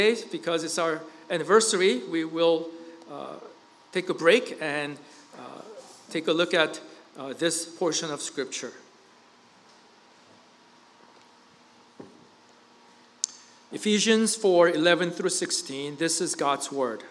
because it's our anniversary, we will take a break and take a look at this portion of Scripture. Ephesians 4:11 through 16, this is God's Word.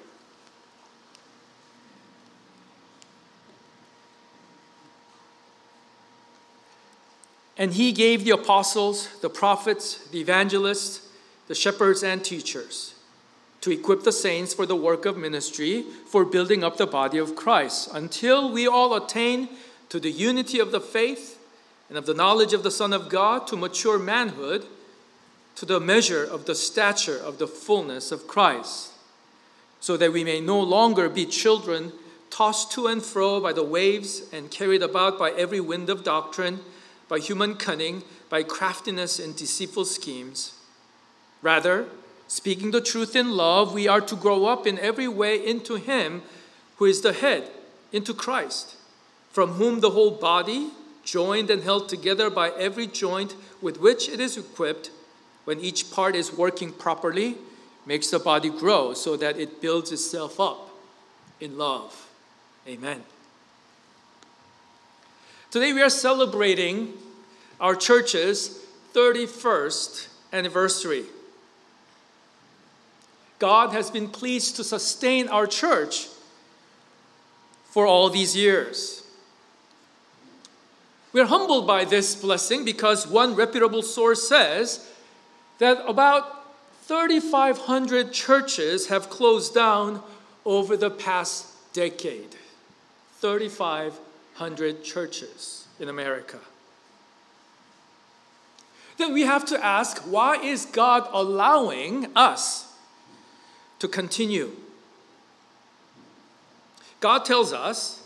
And he gave the apostles, the prophets, the evangelists, the shepherds and teachers to equip the saints for the work of ministry, for building up the body of Christ, until we all attain to the unity of the faith and of the knowledge of the Son of God, to mature manhood, to the measure of the stature of the fullness of Christ, so that we may no longer be children tossed to and fro by the waves and carried about by every wind of doctrine, by human cunning, by craftiness and deceitful schemes. Rather, speaking the truth in love, we are to grow up in every way into Him who is the head, into Christ, from whom the whole body, joined and held together by every joint with which it is equipped, when each part is working properly, makes the body grow so that it builds itself up in love. Amen. Today we are celebrating our church's 31st anniversary. God has been pleased to sustain our church for all these years. We are humbled by this blessing because one reputable source says that about 3,500 churches have closed down over the past decade. 3,500 churches in America. Then we have to ask, why is God allowing us to continue? God tells us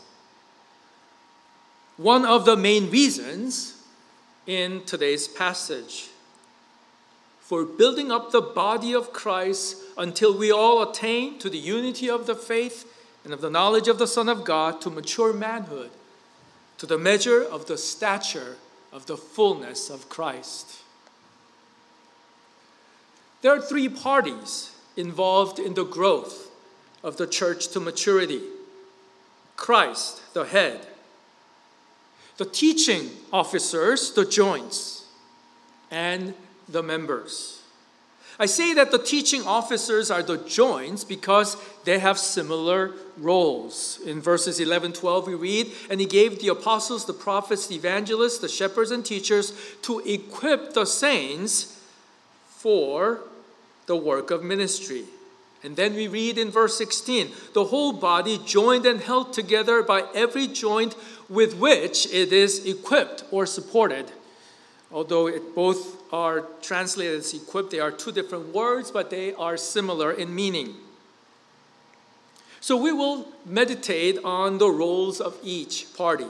one of the main reasons in today's passage: for building up the body of Christ until we all attain to the unity of the faith and of the knowledge of the Son of God, to mature manhood, to the measure of the stature of the fullness of Christ. There are three parties involved in the growth of the church to maturity: Christ, the head; the teaching officers, the joints; and the members. I say that the teaching officers are the joints because they have similar roles. In verses 11-12 we read, "And he gave the apostles, the prophets, the evangelists, the shepherds and teachers to equip the saints for the work of ministry." And then we read in verse 16, "The whole body joined and held together by every joint with which it is equipped," or supported. Although both are translated as equipped, they are two different words, but they are similar in meaning. So we will meditate on the roles of each party.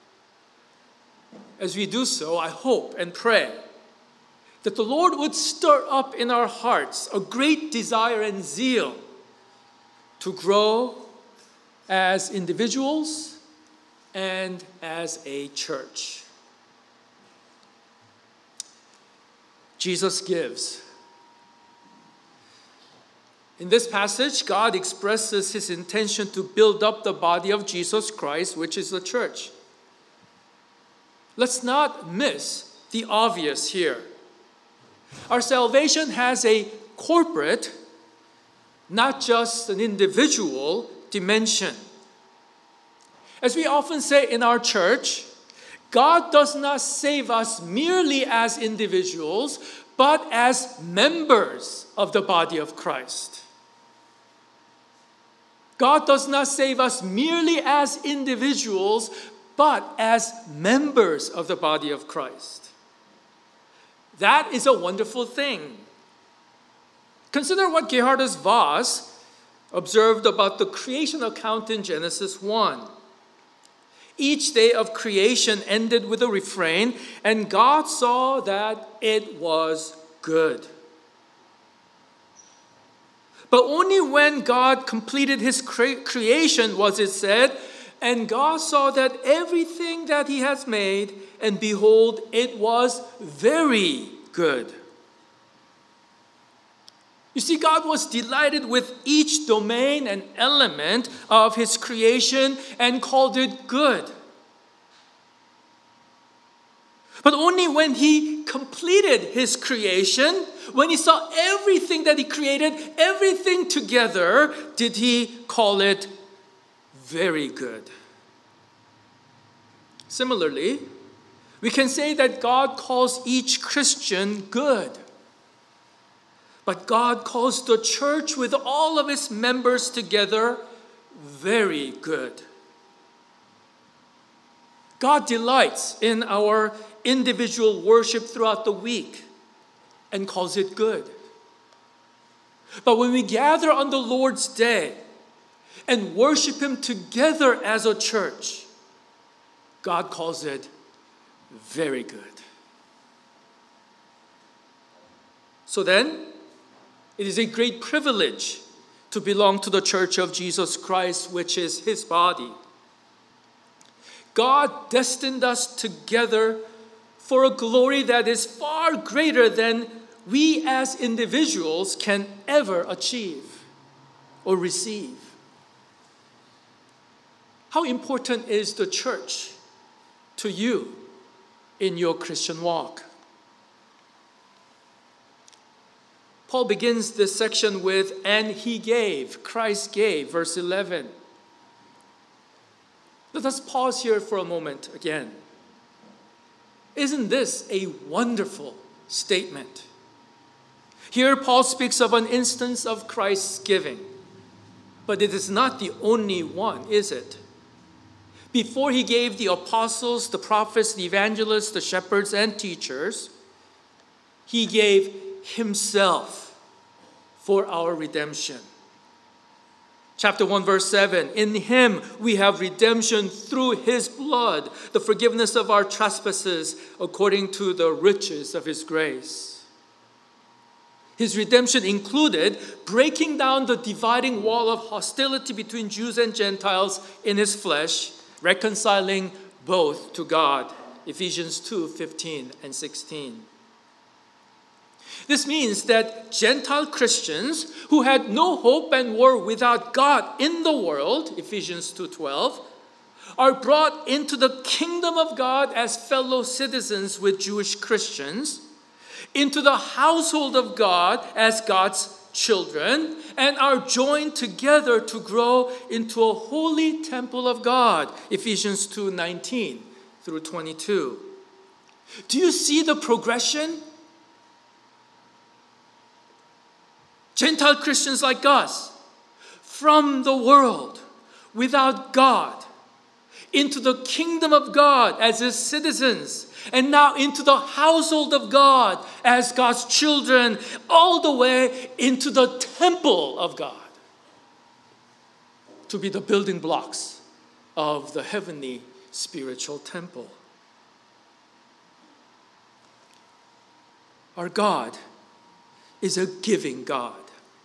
As we do so, I hope and pray that the Lord would stir up in our hearts a great desire and zeal to grow as individuals and as a church. Jesus gives. In this passage, God expresses His intention to build up the body of Jesus Christ, which is the church. Let's not miss the obvious here. Our salvation has a corporate, not just an individual dimension. As we often say in our church, God does not save us merely as individuals, but as members of the body of Christ. God does not save us merely as individuals, but as members of the body of Christ. That is a wonderful thing. Consider what Geerhardus Vos observed about the creation account in Genesis 1. Each day of creation ended with a refrain, "And God saw that it was good." But only when God completed His creation was it said, "And God saw that everything that He has made, and behold, it was very good." You see, God was delighted with each domain and element of his creation and called it good. But only when he completed his creation, when he saw everything that he created, everything together, did he call it very good. Similarly, we can say that God calls each Christian good. But God calls the church with all of its members together very good. God delights in our individual worship throughout the week and calls it good. But when we gather on the Lord's Day and worship him together as a church, God calls it very good. So then, it is a great privilege to belong to the Church of Jesus Christ, which is his body. God destined us together for a glory that is far greater than we as individuals can ever achieve or receive. How important is the church to you in your Christian walk? Paul begins this section with, and he gave, Christ gave, verse 11. Let us pause here for a moment again. Isn't this a wonderful statement? Here Paul speaks of an instance of Christ's giving, but it is not the only one, is it? Before he gave the apostles, the prophets, the evangelists, the shepherds, and teachers, he gave himself for our redemption. Chapter 1, verse 7, in him we have redemption through his blood, the forgiveness of our trespasses according to the riches of his grace. His redemption included breaking down the dividing wall of hostility between Jews and Gentiles in his flesh, reconciling both to God. Ephesians 2:15 and 16. This means that Gentile Christians who had no hope and were without God in the world, Ephesians 2:12, are brought into the kingdom of God as fellow citizens with Jewish Christians, into the household of God as God's children, and are joined together to grow into a holy temple of God, Ephesians 2:19 through 22. Do you see the progression? Gentile Christians like us, from the world, without God, into the kingdom of God as his citizens, and now into the household of God as God's children, all the way into the temple of God, to be the building blocks of the heavenly spiritual temple. Our God is a giving God.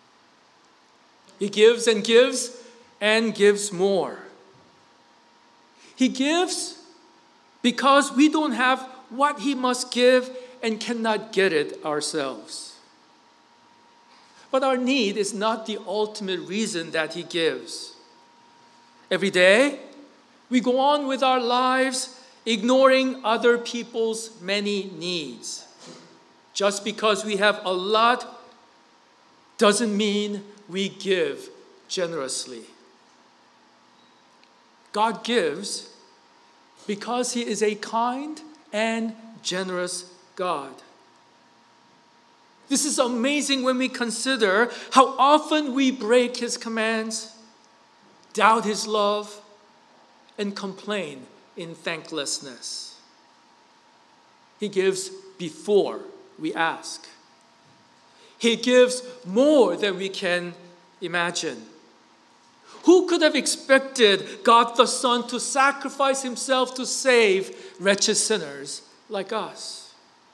He gives and gives and gives more. He gives because we don't have what he must give and cannot get it ourselves. But our need is not the ultimate reason that he gives. Every day, we go on with our lives ignoring other people's many needs. Just because we have a lot doesn't mean we give generously. God gives because he is a kind and generous God. This is amazing when we consider how often we break his commands, doubt his love, and complain in thanklessness. He gives before we ask. He gives more than we can imagine. Who could have expected God the Son to sacrifice himself to save wretched sinners like us?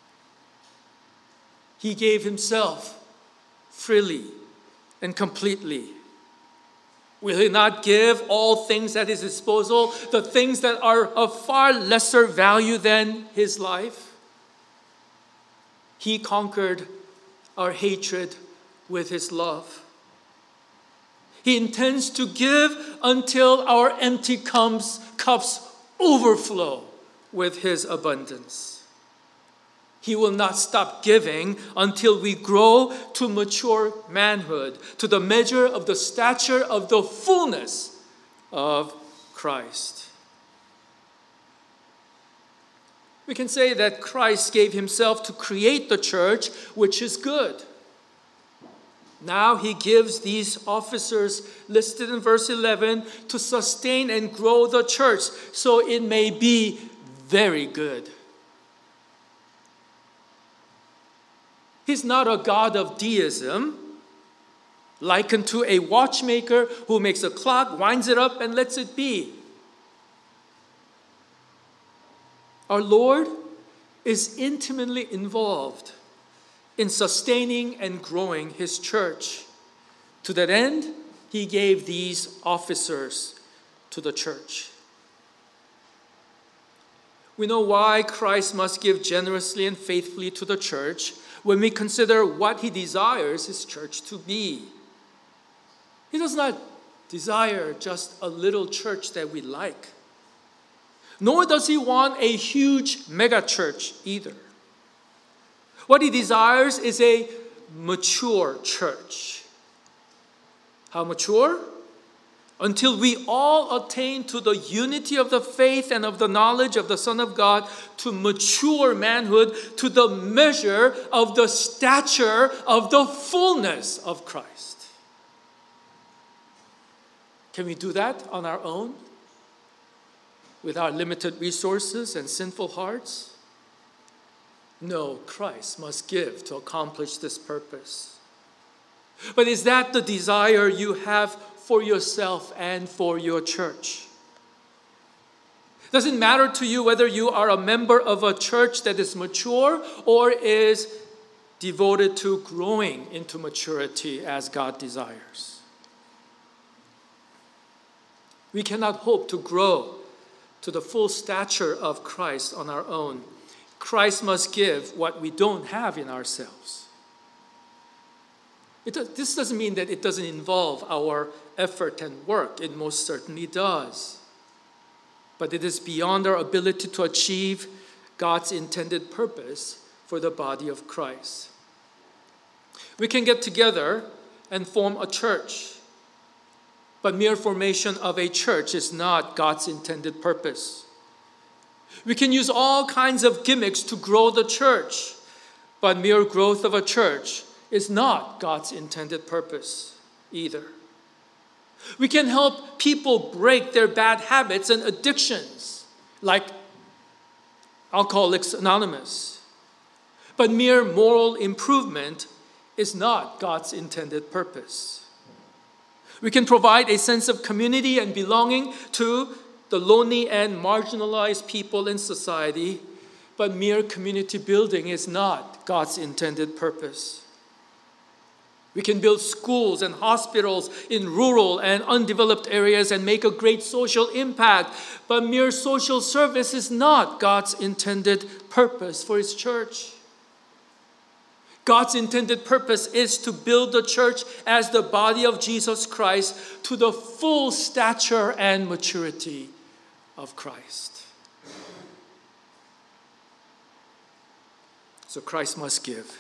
He gave himself freely and completely. Will he not give all things at his disposal, the things that are of far lesser value than his life? He conquered our hatred with his love. He intends to give until our empty cups overflow with his abundance. He will not stop giving until we grow to mature manhood, to the measure of the stature of the fullness of Christ. We can say that Christ gave himself to create the church, which is good. Now he gives these officers listed in verse 11 to sustain and grow the church so it may be very good. He's not a God of deism, likened to a watchmaker who makes a clock, winds it up, and lets it be. Our Lord is intimately involved in sustaining and growing his church. To that end, he gave these officers to the church. We know why Christ must give generously and faithfully to the church when we consider what he desires his church to be. He does not desire just a little church that we like. Nor does he want a huge mega church either. What he desires is a mature church. How mature? Until we all attain to the unity of the faith and of the knowledge of the Son of God, to mature manhood, to the measure of the stature of the fullness of Christ. Can we do that on our own? With our limited resources and sinful hearts? No, Christ must give to accomplish this purpose. But is that the desire you have for yourself and for your church? Does it matter to you whether you are a member of a church that is mature or is devoted to growing into maturity as God desires? We cannot hope to grow to the full stature of Christ on our own. Christ must give what we don't have in ourselves. This doesn't mean that it doesn't involve our effort and work. It most certainly does. But it is beyond our ability to achieve God's intended purpose for the body of Christ. We can get together and form a church. But mere formation of a church is not God's intended purpose. We can use all kinds of gimmicks to grow the church, but mere growth of a church is not God's intended purpose either. We can help people break their bad habits and addictions, like Alcoholics Anonymous. But mere moral improvement is not God's intended purpose. We can provide a sense of community and belonging to the lonely and marginalized people in society, but mere community building is not God's intended purpose. We can build schools and hospitals in rural and undeveloped areas and make a great social impact, but mere social service is not God's intended purpose for his church. God's intended purpose is to build the church as the body of Jesus Christ to the full stature and maturity of Christ. So Christ must give.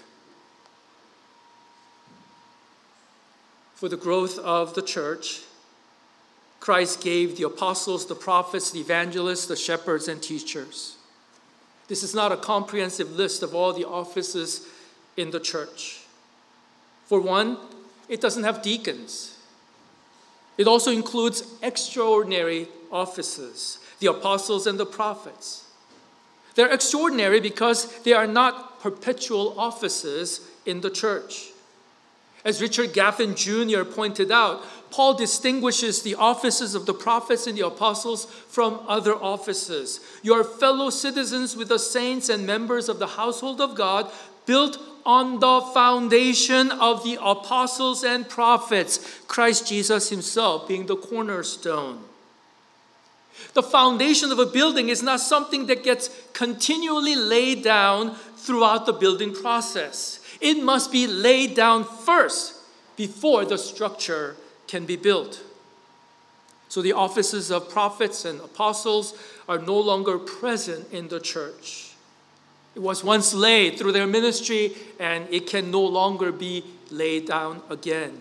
For the growth of the church, Christ gave the apostles, the prophets, the evangelists, the shepherds, and teachers. This is not a comprehensive list of all the offices in the church. For one, it doesn't have deacons. It also includes extraordinary offices, the apostles and the prophets. They're extraordinary because they are not perpetual offices in the church. As Richard Gaffin Jr. pointed out, Paul distinguishes the offices of the prophets and the apostles from other offices. You are fellow citizens with the saints and members of the household of God, built on the foundation of the apostles and prophets, Christ Jesus himself being the cornerstone. The foundation of a building is not something that gets continually laid down throughout the building process. It must be laid down first before the structure can be built. So the offices of prophets and apostles are no longer present in the church. It was once laid through their ministry, and it can no longer be laid down again.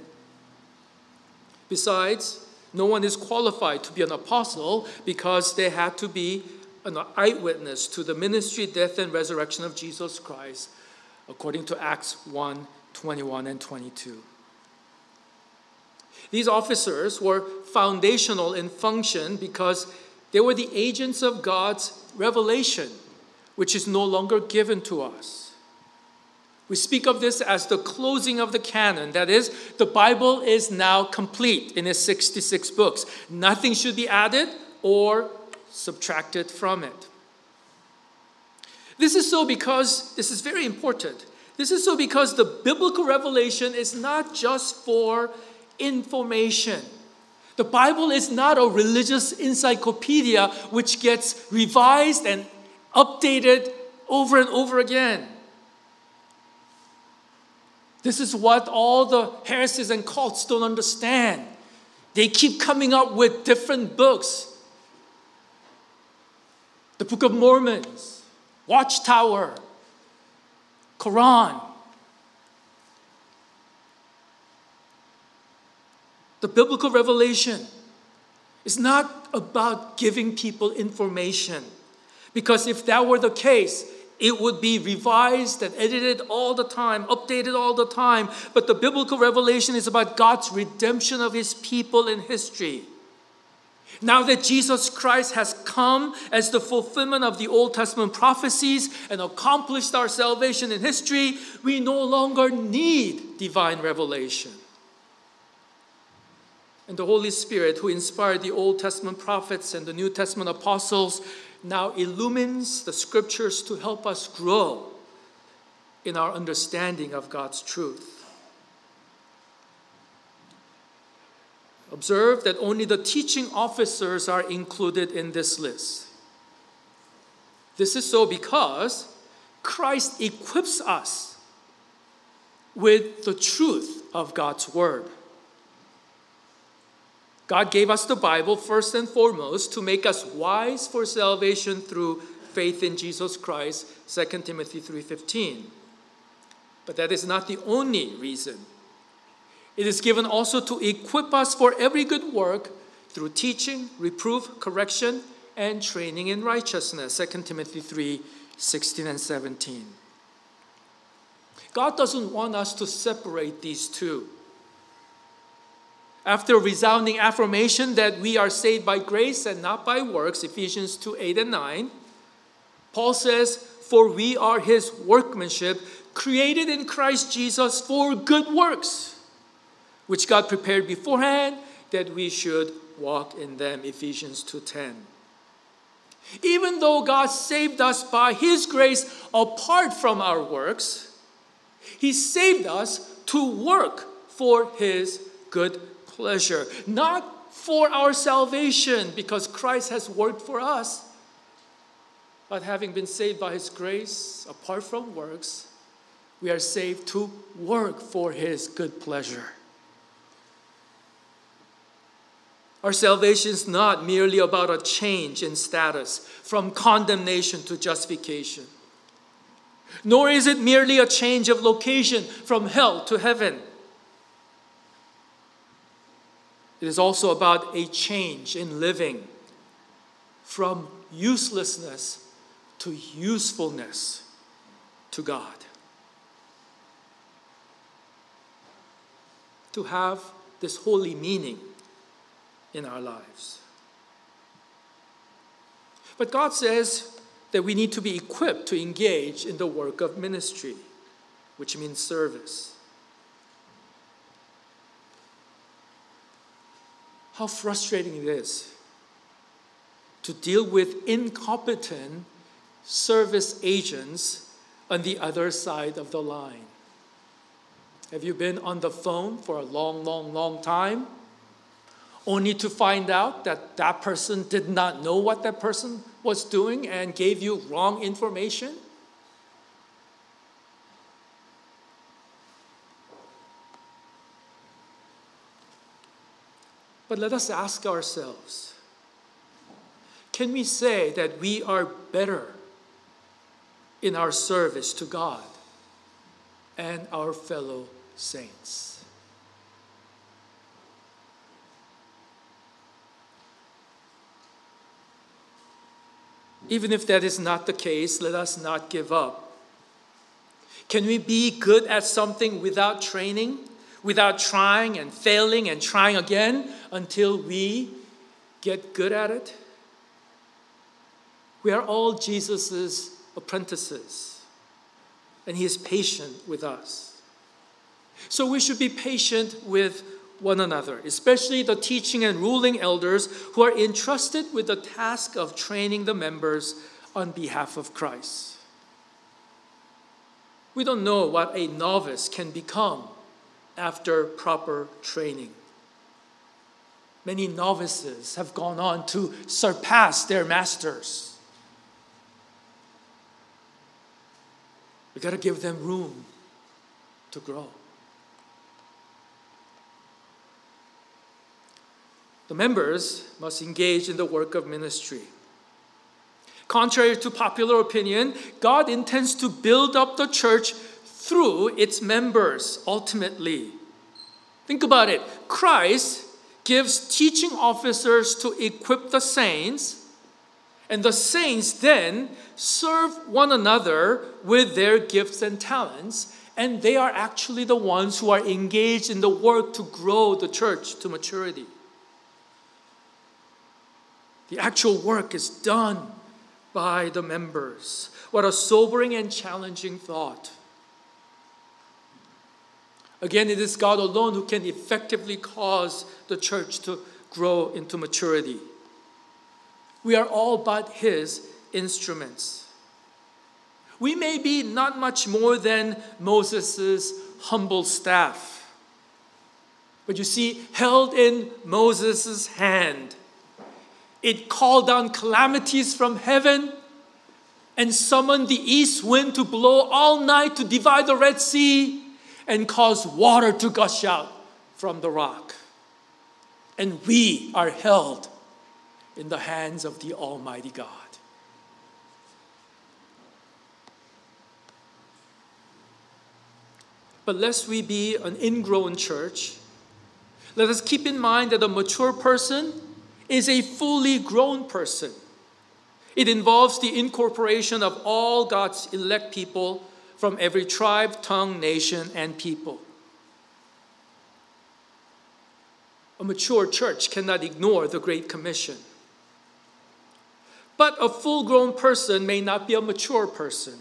Besides, no one is qualified to be an apostle because they had to be an eyewitness to the ministry, death, and resurrection of Jesus Christ, according to Acts 1, 21 and 22. These officers were foundational in function because they were the agents of God's revelation, which is no longer given to us. We speak of this as the closing of the canon. That is, the Bible is now complete in its 66 books. Nothing should be added or subtracted from it. This is so because, this is very important, this is so because the biblical revelation is not just for information. The Bible is not a religious encyclopedia which gets revised and updated over and over again. This is what all the heresies and cults don't understand. They keep coming up with different books. The Book of Mormon, Watchtower, Quran. The biblical revelation is not about giving people information. Because if that were the case, it would be revised and edited all the time, updated all the time. But the biblical revelation is about God's redemption of his people in history. Now that Jesus Christ has come as the fulfillment of the Old Testament prophecies and accomplished our salvation in history, we no longer need divine revelation. And the Holy Spirit, who inspired the Old Testament prophets and the New Testament apostles, now illumines the scriptures to help us grow in our understanding of God's truth. Observe that only the teaching officers are included in this list. This is so because Christ equips us with the truth of God's word. God gave us the Bible first and foremost to make us wise for salvation through faith in Jesus Christ, 2 Timothy 3:15. But that is not the only reason. It is given also to equip us for every good work through teaching, reproof, correction, and training in righteousness, 2 Timothy 3:16 and 17. God doesn't want us to separate these two. After a resounding affirmation that we are saved by grace and not by works, Ephesians 2:8 and 9, Paul says, "For we are his workmanship, created in Christ Jesus for good works, which God prepared beforehand that we should walk in them," Ephesians 2:10. Even though God saved us by his grace apart from our works, he saved us to work for his good pleasure, not for our salvation because Christ has worked for us, but having been saved by his grace apart from works, we are saved to work for his good pleasure. Our salvation is not merely about a change in status from condemnation to justification, nor is it merely a change of location from hell to heaven. It is also about a change in living from uselessness to usefulness to God. To have this holy meaning in our lives. But God says that we need to be equipped to engage in the work of ministry, which means service. How frustrating it is to deal with incompetent service agents on the other side of the line. Have you been on the phone for a long time, only to find out that that person did not know what that person was doing and gave you wrong information? But let us ask ourselves, can we say that we are better in our service to God and our fellow saints? Even if that is not the case, let us not give up. Can we be good at something without training, without trying and failing and trying again until we get good at it? We are all Jesus' apprentices, and he is patient with us. So we should be patient with one another, especially the teaching and ruling elders who are entrusted with the task of training the members on behalf of Christ. We don't know what a novice can become after proper training. Many novices have gone on to surpass their masters. We got to give them room to grow. The members must engage in the work of ministry. Contrary to popular opinion, God intends to build up the church through its members ultimately. Think about it. Christ gives teaching officers to equip the saints, and the saints then serve one another with their gifts and talents, and they are actually the ones who are engaged in the work to grow the church to maturity. The actual work is done by the members. What a sobering and challenging thought. Again, it is God alone who can effectively cause the church to grow into maturity. We are all but his instruments. We may be not much more than Moses' humble staff. But you see, held in Moses' hand, it called down calamities from heaven and summoned the east wind to blow all night to divide the Red Sea and cause water to gush out from the rock. And we are held in the hands of the Almighty God. But lest we be an ingrown church, let us keep in mind that a mature person is a fully grown person. It involves the incorporation of all God's elect people from every tribe, tongue, nation, and people. A mature church cannot ignore the Great Commission. But a full-grown person may not be a mature person.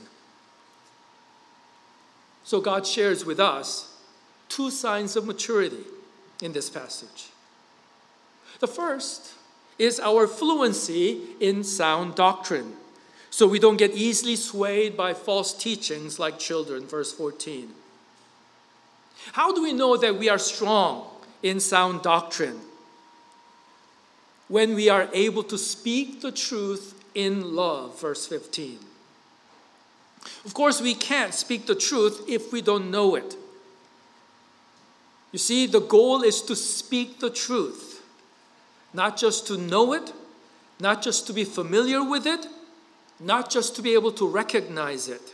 So God shares with us two signs of maturity in this passage. The first is our fluency in sound doctrine, so we don't get easily swayed by false teachings like children, verse 14. How do we know that we are strong in sound doctrine? When we are able to speak the truth in love, verse 15. Of course, we can't speak the truth if we don't know it. You see, the goal is to speak the truth, not just to know it, not just to be familiar with it, not just to be able to recognize it.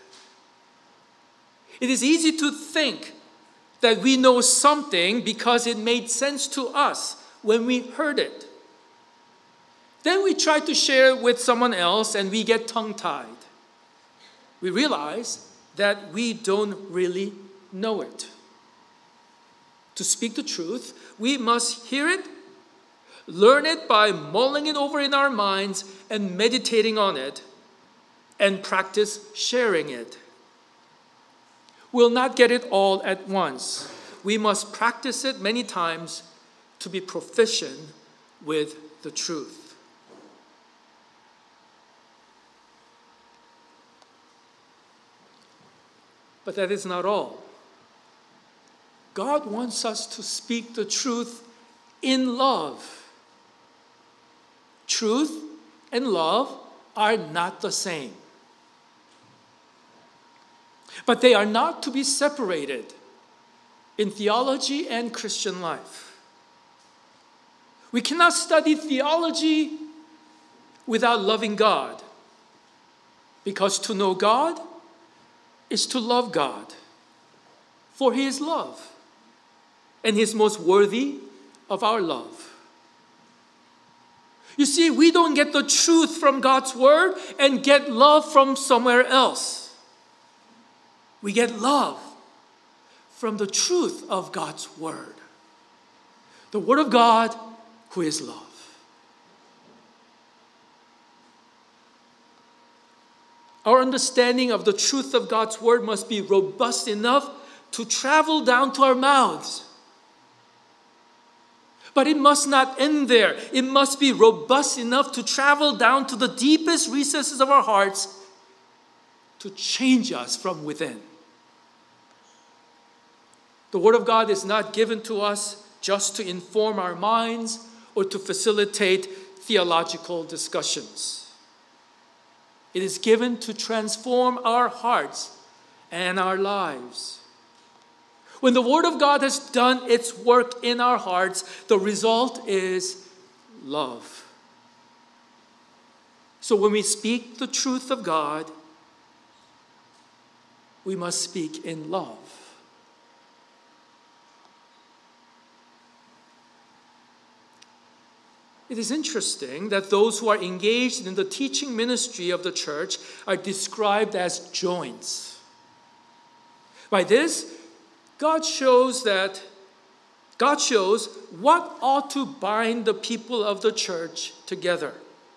It is easy to think that we know something because it made sense to us when we heard it. Then we try to share it with someone else and we get tongue-tied. We realize that we don't really know it. To speak the truth, we must hear it, learn it by mulling it over in our minds and meditating on it, and practice sharing it. We'll not get it all at once. We must practice it many times to be proficient with the truth. But that is not all. God wants us to speak the truth in love. Truth and love are not the same. But they are not to be separated in theology and Christian life. We cannot study theology without loving God. Because to know God is to love God. For He is love. And He is most worthy of our love. You see, we don't get the truth from God's word and get love from somewhere else. We get love from the truth of God's word. The word of God, who is love. Our understanding of the truth of God's word must be robust enough to travel down to our mouths. But it must not end there. It must be robust enough to travel down to the deepest recesses of our hearts to change us from within. The Word of God is not given to us just to inform our minds or to facilitate theological discussions. It is given to transform our hearts and our lives. When the Word of God has done its work in our hearts, the result is love. So when we speak the truth of God, we must speak in love. It is interesting that those who are engaged in the teaching ministry of the church are described as joints. By this, God shows what ought to bind the people of the church together.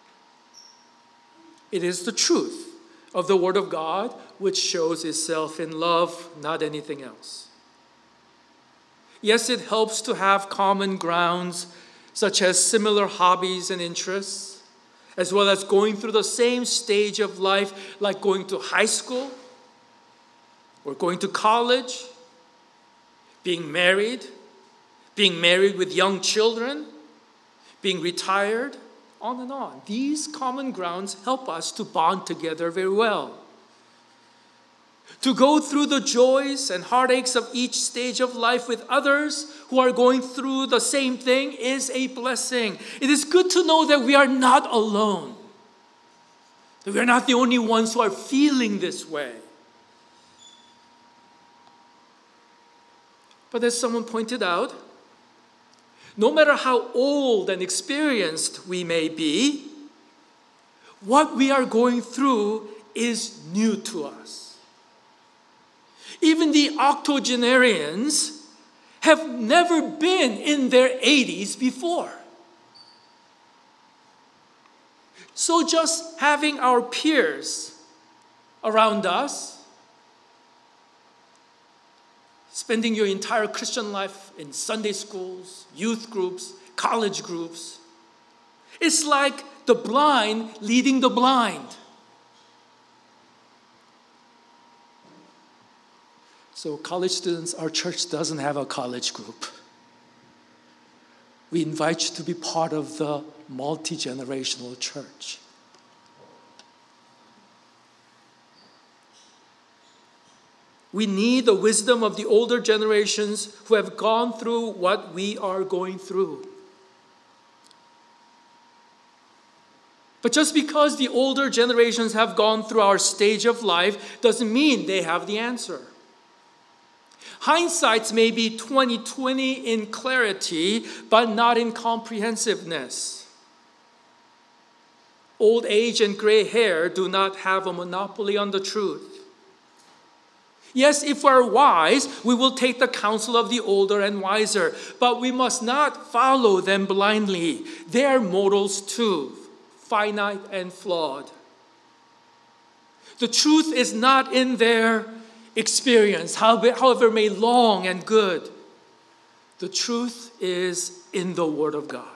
It is the truth of the Word of God which shows itself in love, not anything else. Yes, it helps to have common grounds such as similar hobbies and interests, as well as going through the same stage of life like going to high school or going to college, being married with young children, being retired, on and on. These common grounds help us to bond together very well. To go through the joys and heartaches of each stage of life with others who are going through the same thing is a blessing. It is good to know that we are not alone. That we are not the only ones who are feeling this way. But as someone pointed out, no matter how old and experienced we may be, what we are going through is new to us. Even the octogenarians have never been in their 80s before. So just having our peers around us, spending your entire Christian life in Sunday schools, youth groups, college groups, it's like the blind leading the blind. So college students, our church doesn't have a college group. We invite you to be part of the multi-generational church. We need the wisdom of the older generations who have gone through what we are going through. But just because the older generations have gone through our stage of life doesn't mean they have the answer. Hindsight may be 20/20 in clarity, but not in comprehensiveness. Old age and gray hair do not have a monopoly on the truth. Yes, if we're wise, we will take the counsel of the older and wiser, but we must not follow them blindly. They are mortals too, finite and flawed. The truth is not in their experience, however may long and good. The truth is in the Word of God.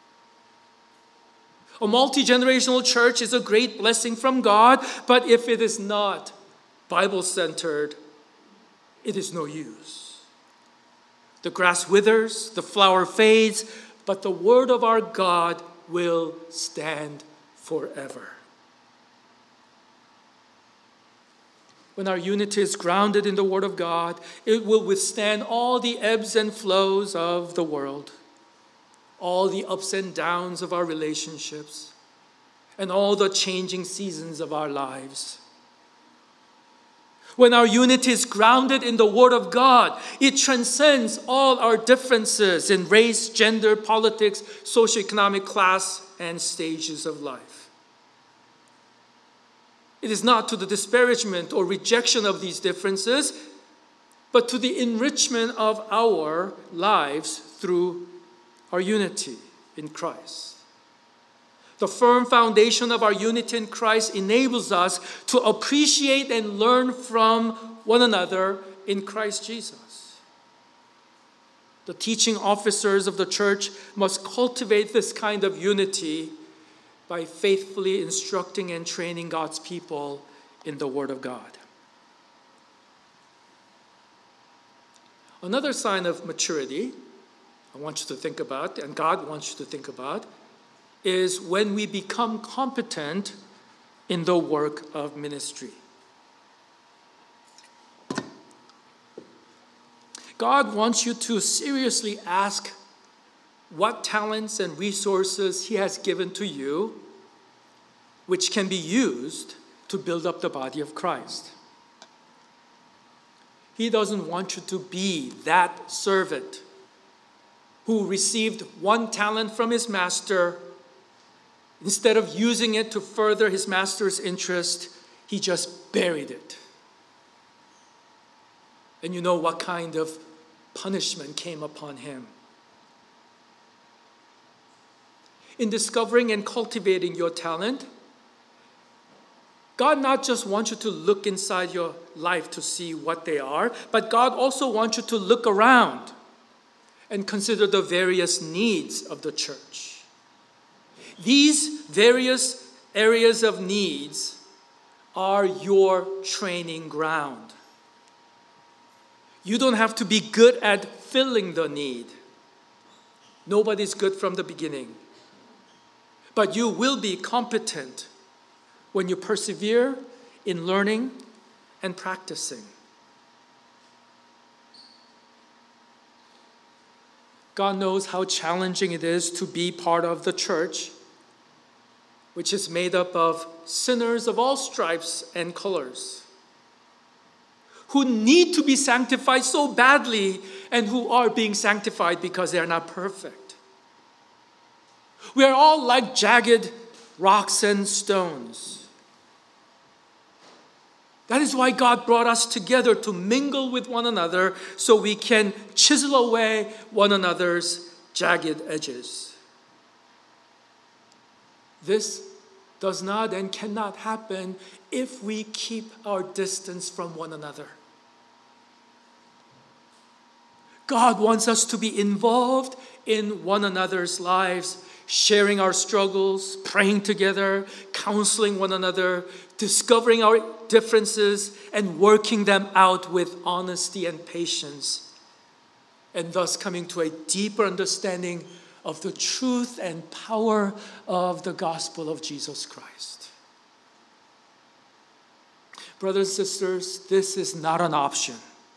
A multi-generational church is a great blessing from God, but if it is not Bible-centered, it is no use. The grass withers, the flower fades, but the Word of our God will stand forever. When our unity is grounded in the Word of God, it will withstand all the ebbs and flows of the world. all the ups and downs of our relationships, and all the changing seasons of our lives. When our unity is grounded in the Word of God, it transcends all our differences in race, gender, politics, socioeconomic class, and stages of life. It is not to the disparagement or rejection of these differences, but to the enrichment of our lives through our unity in Christ. The firm foundation of our unity in Christ enables us to appreciate and learn from one another in Christ Jesus. The teaching officers of the church must cultivate this kind of unity by faithfully instructing and training God's people in the Word of God. Another sign of maturity I want you to think about, and God wants you to think about, is when we become competent in the work of ministry. God wants you to seriously ask what talents and resources He has given to you, which can be used to build up the body of Christ. He doesn't want you to be that servant who received one talent from his master. Instead of using it to further his master's interest, he just buried it. And you know what kind of punishment came upon him. In discovering and cultivating your talent, God not just wants you to look inside your life to see what they are, but God also wants you to look around and consider the various needs of the church. These various areas of needs are your training ground. You don't have to be good at filling the need. Nobody's good from the beginning. But you will be competent when you persevere in learning and practicing. God knows how challenging it is to be part of the church, which is made up of sinners of all stripes and colors, who need to be sanctified so badly and who are being sanctified because they are not perfect. We are all like jagged rocks and stones. That is why God brought us together to mingle with one another so we can chisel away one another's jagged edges. This does not and cannot happen if we keep our distance from one another. God wants us to be involved in one another's lives, sharing our struggles, praying together, counseling one another, discovering our differences, and working them out with honesty and patience, and thus coming to a deeper understanding of the truth and power of the gospel of Jesus Christ. Brothers and sisters, this is not an option.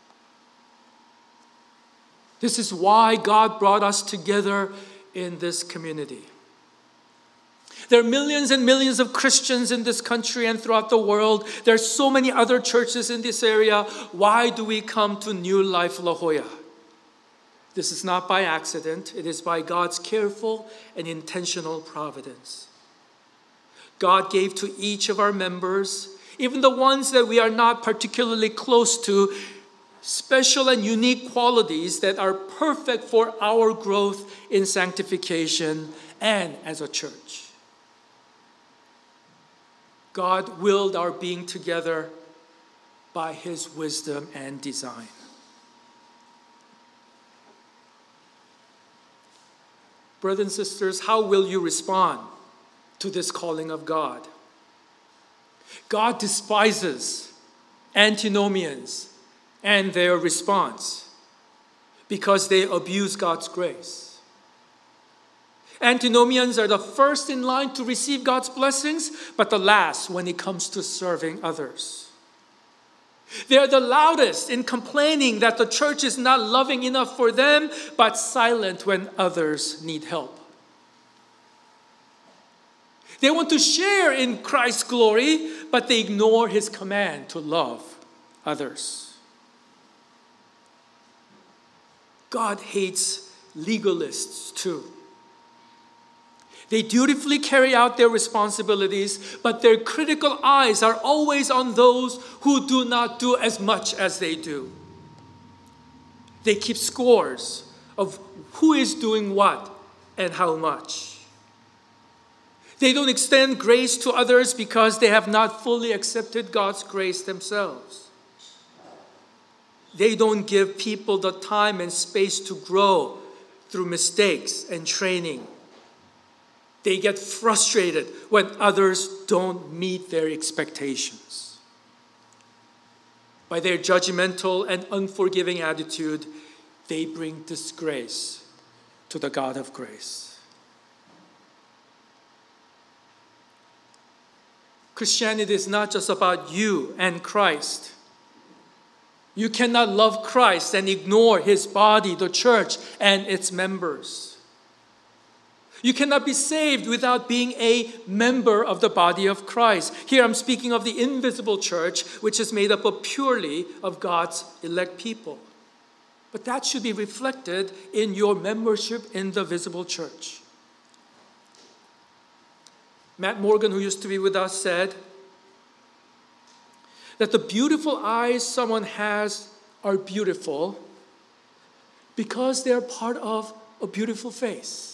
This is why God brought us together in this community. There are millions and millions of Christians in this country and throughout the world. There are so many other churches in this area. Why do we come to New Life La Jolla? This is not by accident. It is by God's careful and intentional providence. God gave to each of our members, even the ones that we are not particularly close to, special and unique qualities that are perfect for our growth in sanctification and as a church. God willed our being together by His wisdom and design. Brothers and sisters, how will you respond to this calling of God? God despises antinomians and their response because they abuse God's grace. Antinomians are the first in line to receive God's blessings, but the last when it comes to serving others. They are the loudest in complaining that the church is not loving enough for them, but silent when others need help. They want to share in Christ's glory, but they ignore his command to love others. God hates legalists too. They dutifully carry out their responsibilities, but their critical eyes are always on those who do not do as much as they do. They keep scores of who is doing what and how much. They don't extend grace to others because they have not fully accepted God's grace themselves. They don't give people the time and space to grow through mistakes and training. They get frustrated when others don't meet their expectations. By their judgmental and unforgiving attitude, they bring disgrace to the God of grace. Christianity is not just about you and Christ. You cannot love Christ and ignore his body, the church, and its members. You cannot be saved without being a member of the body of Christ. Here I'm speaking of the invisible church, which is made up of purely of God's elect people. But that should be reflected in your membership in the visible church. Matt Morgan, who used to be with us, said that the beautiful eyes someone has are beautiful because they're part of a beautiful face.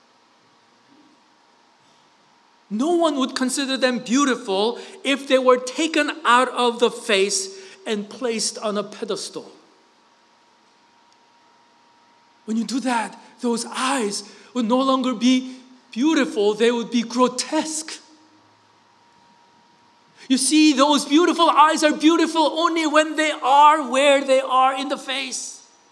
No one would consider them beautiful if they were taken out of the face and placed on a pedestal. When you do that, those eyes would no longer be beautiful, they would be grotesque. You see, those beautiful eyes are beautiful only when they are where they are in the face.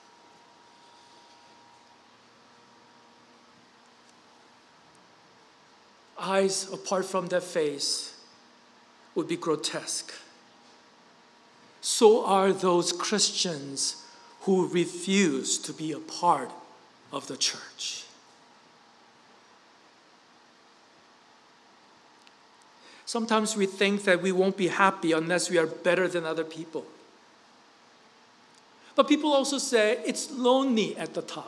Eyes apart from their face would be grotesque. So are those Christians who refuse to be a part of the church. Sometimes we think that we won't be happy unless we are better than other people. But people also say it's lonely at the top.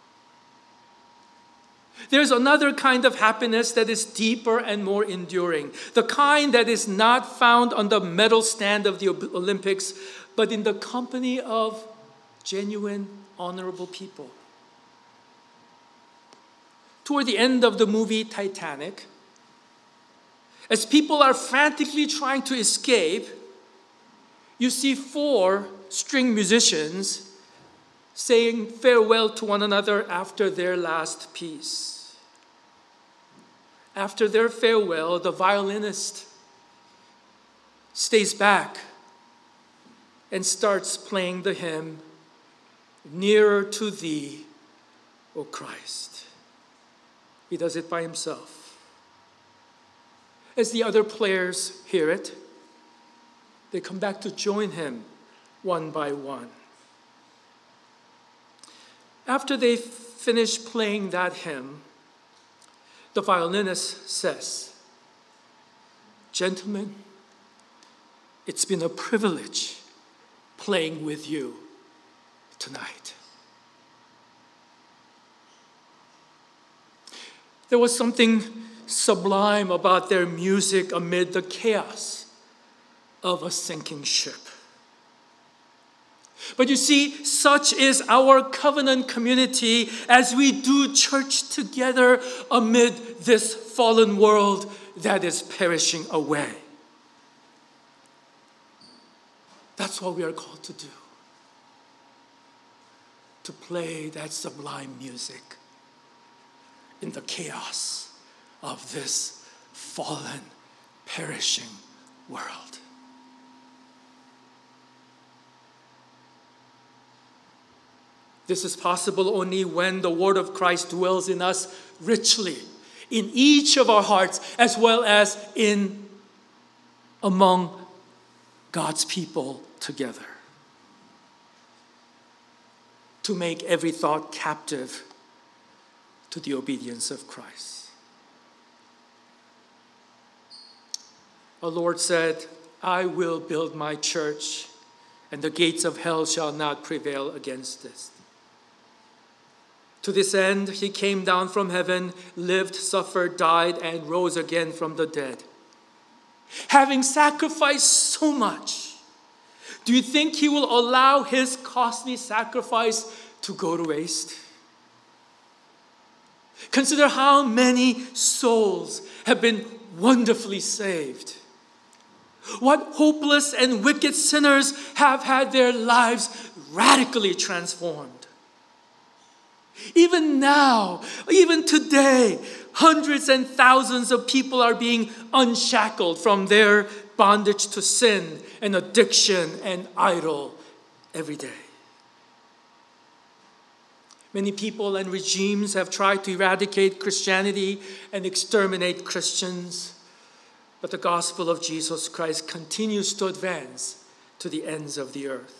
There's another kind of happiness that is deeper and more enduring. The kind that is not found on the medal stand of the Olympics, but in the company of genuine, honorable people. Toward the end of the movie Titanic, as people are frantically trying to escape, you see 4 string musicians saying farewell to one another after their last piece. After their farewell, the violinist stays back and starts playing the hymn, "Nearer to Thee, O Christ." He does it by himself. As the other players hear it, they come back to join him one by one. After they finish playing that hymn, the violinist says, "Gentlemen, it's been a privilege playing with you tonight." There was something sublime about their music amid the chaos of a sinking ship. But you see, such is our covenant community as we do church together amid this fallen world that is perishing away. That's what we are called to do. To play that sublime music in the chaos of this fallen, perishing world. This is possible only when the word of Christ dwells in us richly, in each of our hearts, as well as in among God's people together, to make every thought captive to the obedience of Christ. Our Lord said, I will build my church, and the gates of hell shall not prevail against this. To this end, he came down from heaven, lived, suffered, died, and rose again from the dead. Having sacrificed so much, do you think he will allow his costly sacrifice to go to waste? Consider how many souls have been wonderfully saved. What hopeless and wicked sinners have had their lives radically transformed. Even now, even today, hundreds and thousands of people are being unshackled from their bondage to sin and addiction and idol every day. Many people and regimes have tried to eradicate Christianity and exterminate Christians, but the gospel of Jesus Christ continues to advance to the ends of the earth.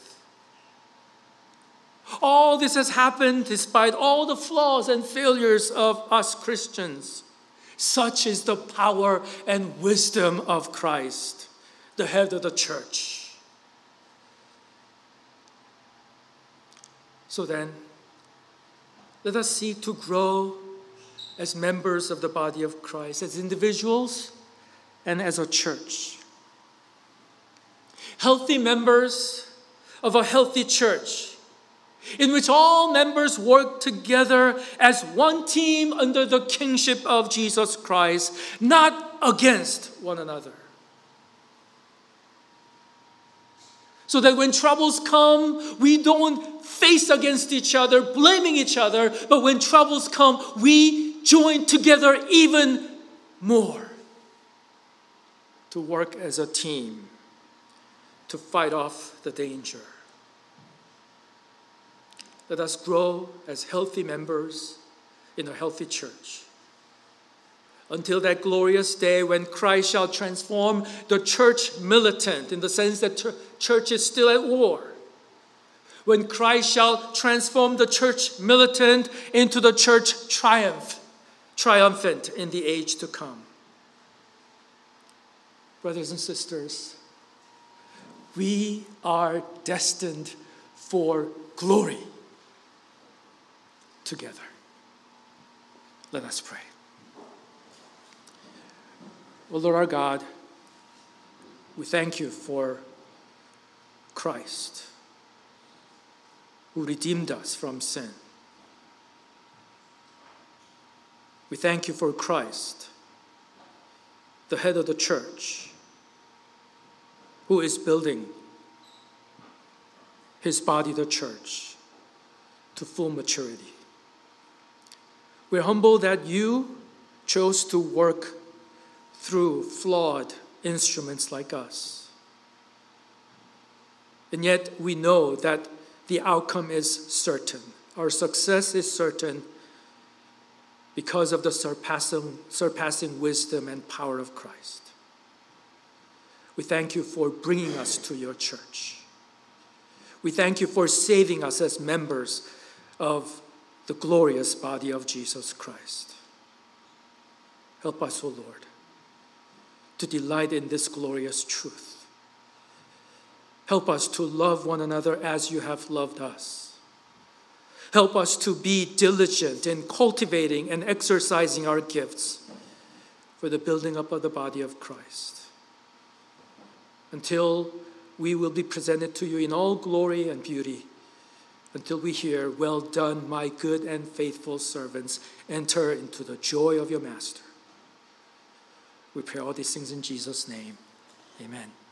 All this has happened despite all the flaws and failures of us Christians. Such is the power and wisdom of Christ, the head of the church. So then, let us seek to grow as members of the body of Christ, as individuals and as a church. Healthy members of a healthy church, in which all members work together as one team under the kingship of Jesus Christ, not against one another. So that when troubles come, we don't face against each other, blaming each other, but when troubles come, we join together even more to work as a team to fight off the danger. Let us grow as healthy members in a healthy church until that glorious day when Christ shall transform the church militant, in the sense that church is still at war. When Christ shall transform the church militant into the church triumphant in the age to come. Brothers and sisters, we are destined for glory together. Let us pray. O Lord our God, we thank you for Christ, who redeemed us from sin. We thank you for Christ, the head of the church, who is building his body, the church, to full maturity. We're humbled that you chose to work through flawed instruments like us. And yet we know that the outcome is certain. Our success is certain because of the surpassing wisdom and power of Christ. We thank you for bringing us to your church. We thank you for saving us as members of the glorious body of Jesus Christ. Help us, O Lord, to delight in this glorious truth. Help us to love one another as you have loved us. Help us to be diligent in cultivating and exercising our gifts for the building up of the body of Christ, until we will be presented to you in all glory and beauty, until we hear, well done, my good and faithful servants, enter into the joy of your master. We pray all these things in Jesus' name. Amen.